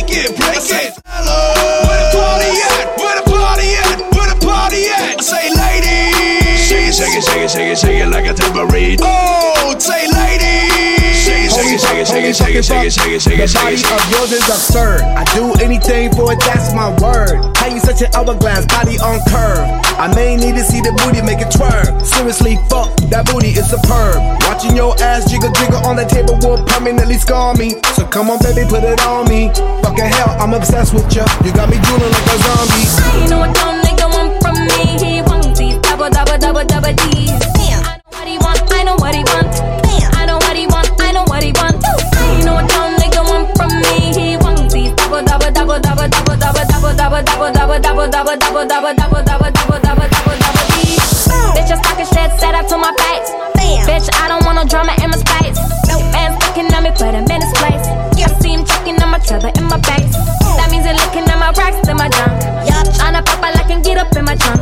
it, break it. Where the party at? Where the party at? Where the party at? I say, ladies. Shake it, shake it, shake it, shake it, shake it like a tambourine. Oh, say, ladies. Shake it, shake it, shake it, shake it, shake it, shake it, shake it, shake it, shake it. The body of yours is absurd. I do anything for it, that's my word. How you such an hourglass, body on curve? I may need to see the booty make it twerk. Seriously, fuck, that booty is superb. Watching your ass jiggle jiggle on the table will permanently scar me. So come on, baby, put it on me. Fucking hell, I'm obsessed with you. You got me drooling like a zombie. I know what dumb nigga want from me. He wants these double D's. Damn. I know what he want. Damn. I know what he want. I know what he want. I know what dumb nigga want from me. He wants these double D's. Bitch, your stocking shit set up to my face. Bitch, I don't want no drama in my space. Man looking at me, put him in his place. I see him checking on my trailer in my base. That means he looking at my racks in my junk. Tryna pop, I can get up in my trunk.